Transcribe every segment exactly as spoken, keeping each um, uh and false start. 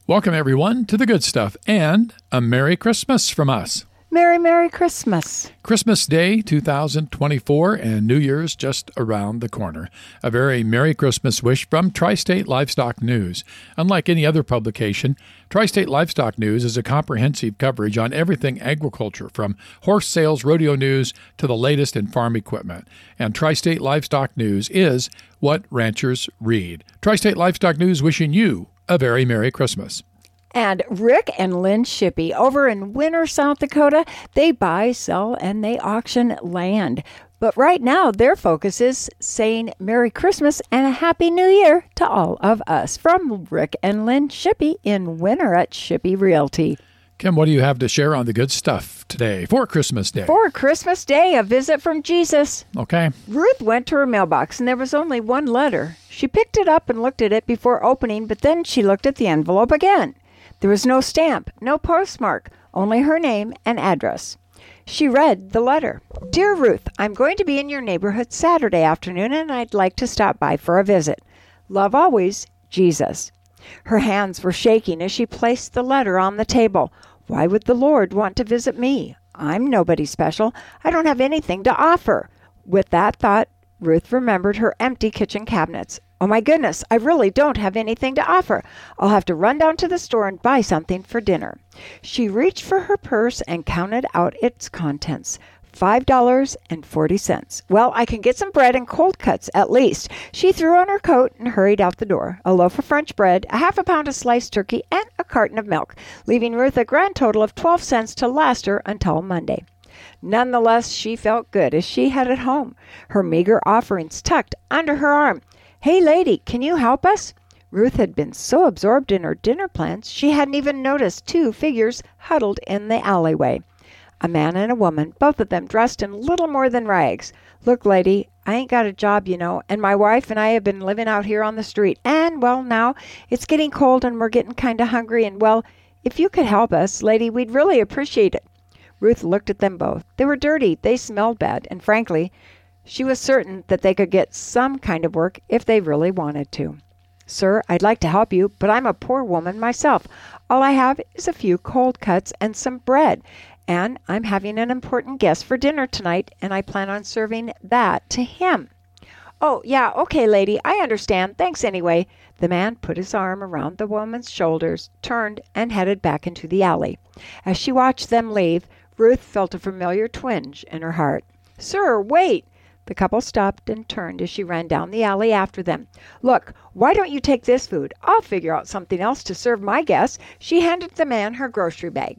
Welcome, everyone, to The Good Stuff and a Merry Christmas from us. Merry, Merry Christmas. Christmas Day two thousand twenty-four and New Year's just around the corner. A very Merry Christmas wish from Tri-State Livestock News. Unlike any other publication, Tri-State Livestock News is a comprehensive coverage on everything agriculture, from horse sales, rodeo news, to the latest in farm equipment. And Tri-State Livestock News is what ranchers read. Tri-State Livestock News wishing you a very Merry Christmas. And Rick and Lynn Shippey over in Winter, South Dakota, they buy, sell, and they auction land. But right now, their focus is saying Merry Christmas and a Happy New Year to all of us. From Rick and Lynn Shippey in Winter at Shippey Realty. Kim, what do you have to share on The Good Stuff today for Christmas Day? For Christmas Day, a visit from Jesus. Okay. Ruth went to her mailbox, and there was only one letter. She picked it up and looked at it before opening, but then she looked at the envelope again. There was no stamp, no postmark, only her name and address. She read the letter. Dear Ruth, I'm going to be in your neighborhood Saturday afternoon, and I'd like to stop by for a visit. Love always, Jesus. Her hands were shaking as she placed the letter on the table. Why would the Lord want to visit me? I'm nobody special. I don't have anything to offer. With that thought, Ruth remembered her empty kitchen cabinets. Oh my goodness, I really don't have anything to offer. I'll have to run down to the store and buy something for dinner. She reached for her purse and counted out its contents. five dollars and forty cents. Well, I can get some bread and cold cuts at least. She threw on her coat and hurried out the door. A loaf of French bread, a half a pound of sliced turkey, and a carton of milk, leaving Ruth a grand total of twelve cents to last her until Monday. Nonetheless, she felt good as she headed home, her meager offerings tucked under her arm. Hey, lady, can you help us? Ruth had been so absorbed in her dinner plans, she hadn't even noticed two figures huddled in the alleyway. A man and a woman, both of them dressed in little more than rags. Look, lady, I ain't got a job, you know, and my wife and I have been living out here on the street. And, well, now, it's getting cold and we're getting kind of hungry. And, well, if you could help us, lady, we'd really appreciate it. Ruth looked at them both. They were dirty, they smelled bad, and frankly, she was certain that they could get some kind of work if they really wanted to. Sir, I'd like to help you, but I'm a poor woman myself. All I have is a few cold cuts and some bread. And I'm having an important guest for dinner tonight, and I plan on serving that to him. Oh, yeah, okay, lady, I understand. Thanks anyway. The man put his arm around the woman's shoulders, turned, and headed back into the alley. As she watched them leave, Ruth felt a familiar twinge in her heart. Sir, wait! The couple stopped and turned as she ran down the alley after them. Look, why don't you take this food? I'll figure out something else to serve my guests. She handed the man her grocery bag.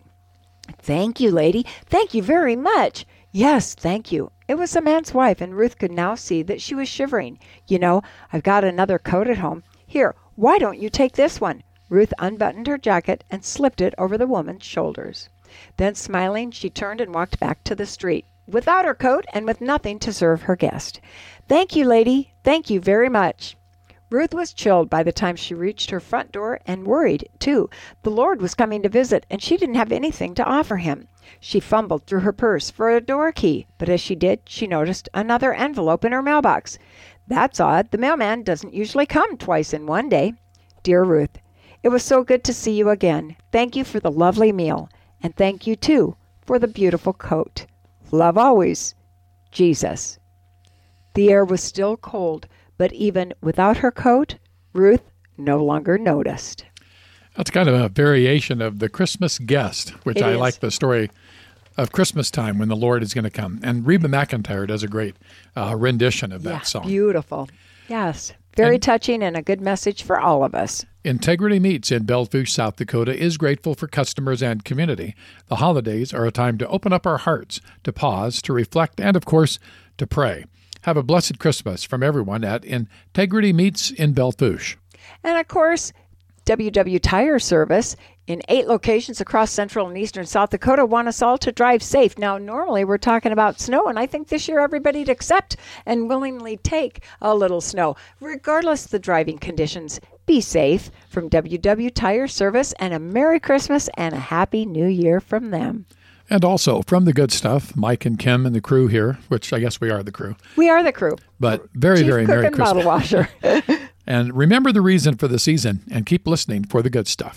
Thank you, lady. Thank you very much. Yes, thank you. It was the man's wife, and Ruth could now see that she was shivering. You know, I've got another coat at home. Here, why don't you take this one? Ruth unbuttoned her jacket and slipped it over the woman's shoulders. Then, smiling, she turned and walked back to the street, without her coat and with nothing to serve her guest. Thank you, lady. Thank you very much. Ruth was chilled by the time she reached her front door and worried, too. The Lord was coming to visit, and she didn't have anything to offer him. She fumbled through her purse for a door key, but as she did, she noticed another envelope in her mailbox. That's odd. The mailman doesn't usually come twice in one day. Dear Ruth, it was so good to see you again. Thank you for the lovely meal, and thank you, too, for the beautiful coat. Love always, Jesus. The air was still cold, but even without her coat, Ruth no longer noticed. That's kind of a variation of the Christmas guest, which It I is. like the story of Christmas time when the Lord is going to come. And Reba McEntire does a great uh, rendition of that Yeah, song. beautiful. Yes, very And- touching and a good message for all of us. Integrity Meats in Belfouche, South Dakota is grateful for customers and community. The holidays are a time to open up our hearts, to pause, to reflect, and, of course, to pray. Have a blessed Christmas from everyone at Integrity Meats in Belfouche. And of course, W W Tire Service in eight locations across central and eastern South Dakota want us all to drive safe. Now, normally we're talking about snow, and I think this year everybody'd accept and willingly take a little snow. Regardless of the driving conditions, be safe. From W W Tire Service, and a Merry Christmas and a Happy New Year from them. And also from The Good Stuff, Mike and Kim and the crew here, which I guess we are the crew. We are the crew. But very, Chief very cook Merry and Christmas. bottle washer. And remember the reason for the season and keep listening for the good stuff.